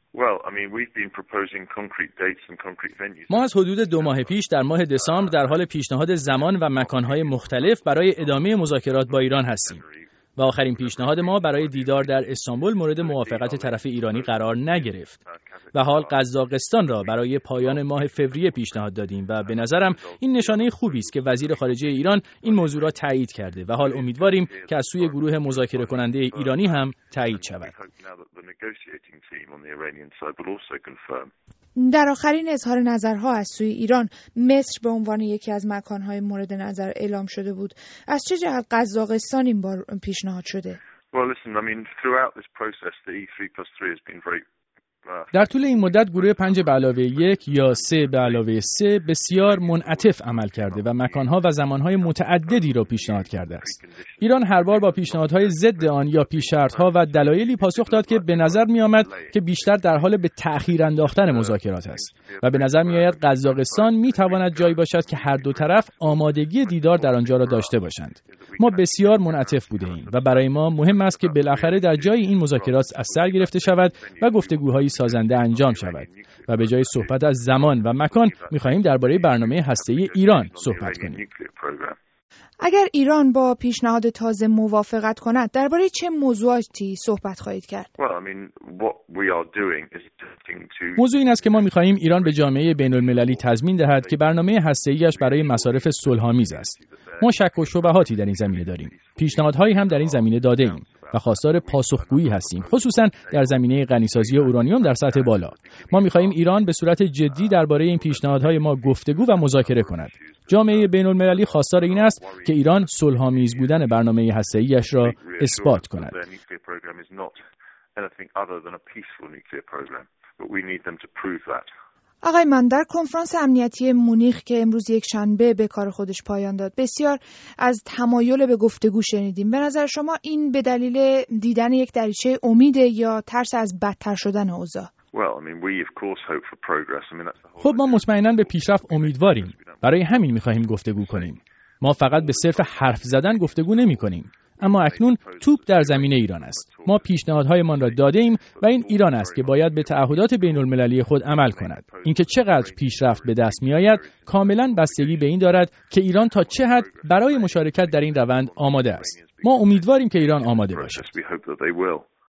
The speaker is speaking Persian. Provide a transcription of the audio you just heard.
ما از حدود 2 ماه پیش در ماه دسامبر در حال پیشنهاد زمان و مکان‌های مختلف برای ادامه مذاکرات با ایران هستیم. و آخرین پیشنهاد ما برای دیدار در استانبول مورد موافقت طرف ایرانی قرار نگرفت. و حال قزاقستان را برای پایان ماه فوریه پیشنهاد دادیم و به نظرم این نشانه خوبی است که وزیر خارجه ایران این موضوع را تایید کرده و حال امیدواریم که از سوی گروه مذاکره کننده ایرانی هم تایید شود. در آخرین اظهار نظرها از سوی ایران، مصر به عنوان یکی از مکانهای مورد نظر اعلام شده بود. از چه جهت قزاقستان این بار پیشنهاد شده؟ در طول این مدت گروه 5+1 یا 3+3 بسیار منعطف عمل کرده و مکانها و زمانهای متعددی را پیشنهاد کرده است. ایران هر بار با پیشنهادهای ضد آن یا پیش‌شرط‌ها و دلایلی پاسخ داد که به نظر می‌آمد که بیشتر در حال به تأخیر انداختن مذاکرات است و به نظر می‌آید قزاقستان می‌تواند جایی باشد که هر دو طرف آمادگی دیدار در آنجا را داشته باشند. ما بسیار منعطف بوده‌ایم و برای ما مهم است که بالاخره در جای این مذاکرات از سر گرفته شود و گفتگوهای سازنده انجام شود و به جای صحبت از زمان و مکان می‌خواهیم درباره برنامه هسته‌ای ایران صحبت کنیم. اگر ایران با پیشنهاد تازه موافقت کند، درباره چه موضوعاتی صحبت خواهید کرد؟ موضوع این است که ما می‌خواهیم ایران به جامعه بین‌المللی تضمین دهد که برنامه هسته‌ایش برای مصارف صلح‌آمیز است. ما شک و شبهاتی در این زمینه داریم. پیشنهادهایی هم در این زمینه داده‌ایم و خواستار پاسخگویی هستیم، خصوصاً در زمینه غنیسازی اورانیوم در سطح بالا. ما می‌خواهیم ایران به صورت جدی درباره این پیشنهادهای ما گفتگو و مذاکره کند. جامعه بین‌المللی خواستار این است که ایران صلح‌آمیز بودن برنامه هسته‌ایش را اثبات کند. آقای من، در کنفرانس امنیتی مونیخ که امروز یک شنبه به کار خودش پایان داد، بسیار از تمایل به گفتگو شنیدیم. به نظر شما این به دلیل دیدن یک دریچه امیده یا ترس از بدتر شدن اوضاع؟ خب ما مطمئناً به پیشرفت امیدواریم. برای همین می‌خواهیم گفتگو کنیم. ما فقط به صرف حرف زدن گفتگو نمی‌کنیم. اما اکنون توپ در زمین ایران است. ما پیشنهادهایمان را داده‌ایم و این ایران است که باید به تعهدات بین‌المللی خود عمل کند. اینکه چقدر پیشرفت به دست می‌آید کاملاً بستگی به این دارد که ایران تا چه حد برای مشارکت در این روند آماده است. ما امیدواریم که ایران آماده باشد.